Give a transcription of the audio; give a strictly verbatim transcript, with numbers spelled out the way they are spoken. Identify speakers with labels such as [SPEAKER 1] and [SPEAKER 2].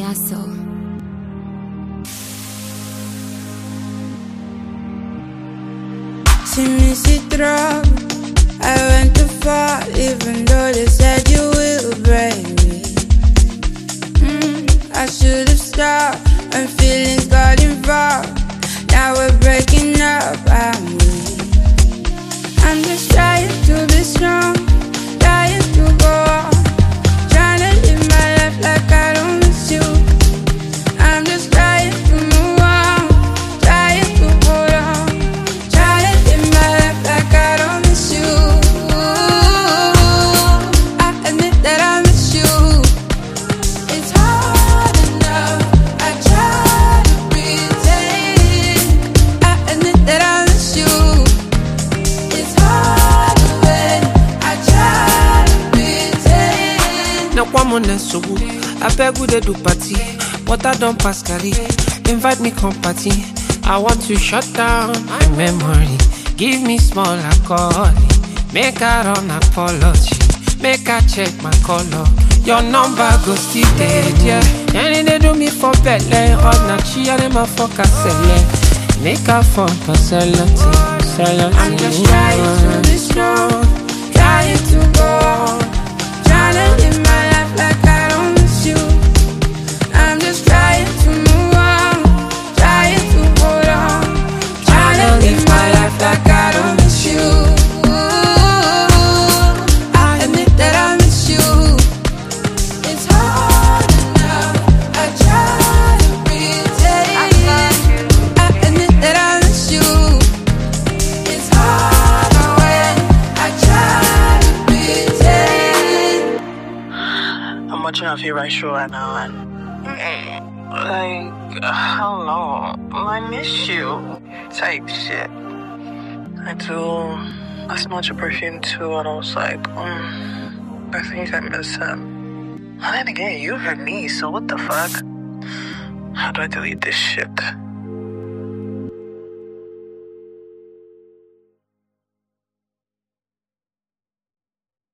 [SPEAKER 1] Payaso.
[SPEAKER 2] See me see through. I went too far, even though they said you will break me. Mm, I should have stopped when feelings got involved. Now we're breaking up, I'm weak. I'm just trying to be strong, trying to go on, trying to live my life like I don't miss you. I'm just trying to move on, trying to hold on, trying to live my life like I don't miss you. I admit that I miss you. It's hard enough, I try to pretend. I admit that I miss you. It's hard when I try to pretend.
[SPEAKER 3] No one on so I beg we dey do party. Water don't pass carry. Invite me come party. I want to shut down my memory. Give me small alcohol. Make I run apology. Make I check my color. Your number go still dead, yeah. And they do me for belly. Hot na chi and them a fuck a sell. Make a fuck a sell.
[SPEAKER 2] I'm just trying to be strong, trying to go on, trying to live my life like I don't miss you. I'm just trying to move on, trying to hold on, trying to live my life like I don't miss you. I admit that I miss you. It's hard enough, I try to pretend. I admit that I miss you. It's hard when I try to pretend.
[SPEAKER 4] I'm watching I feel right sure right now, and like I don't know, I miss you type shit. I do. I smelled your perfume too, and I was like, mm, I think I miss him. And then again, you heard me, so what the fuck? How do I delete this shit?